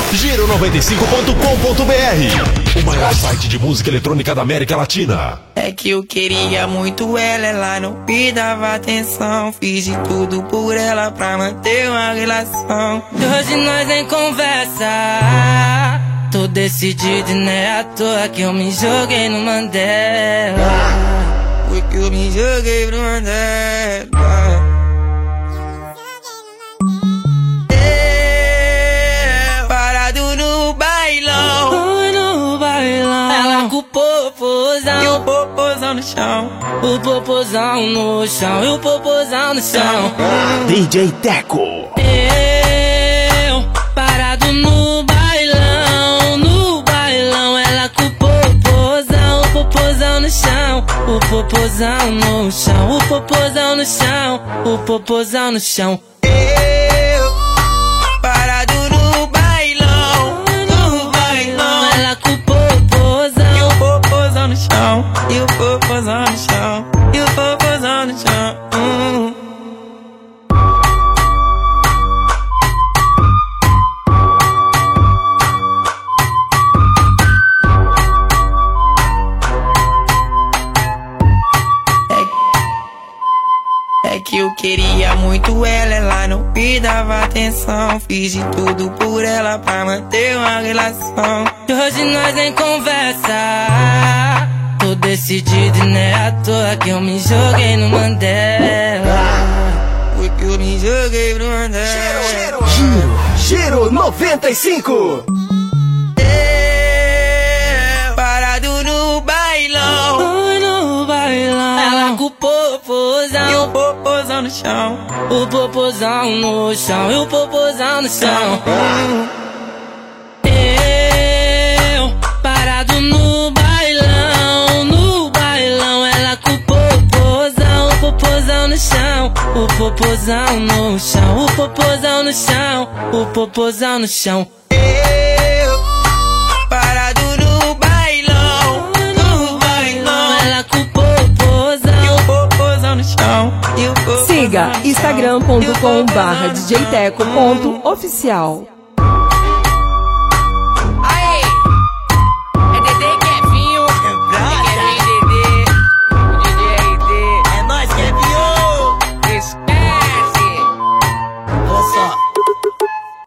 Giro95.com.br, o maior site de música eletrônica da América Latina. É que eu queria muito ela não me dava atenção. Fiz de tudo por ela pra manter uma relação. E hoje nós nem conversa. Tô decidido e não é à toa que eu me joguei no Mandela. Foi que eu me joguei pro Mandela. Parado no bailão, No bailão, ela com o popozão e o popozão no chão. O popozão no chão, e o popozão no chão. DJ Teco. Eu, parado no bailão, ela com o popozão no chão. O popozão no chão, o popozão no chão, o popozão no chão. Eu, parado no bailão, ela com o popozão e o popozão no chão, e o popozão no chão, e o popozão no chão. É que eu queria muito ela não me dava atenção. Fiz de tudo por ela pra manter uma relação. E hoje nós nem conversa. Tô decidido e não é à toa que eu me joguei no Mandela. Foi que eu me joguei pro Mandela. Giro 95. Parado no bailão, No bailão, ela com o e o popozão popozão no chão. O popozão no chão, e o popozão no chão. Eu, parado no bailão, ela com o popozão no chão. O popozão no chão, o popozão no chão, o popozão no chão. Eu, parado no bailão, ela com o popozão e o popozão no chão, e o popozão Siga no chão, instagram.com/djteco.oficial.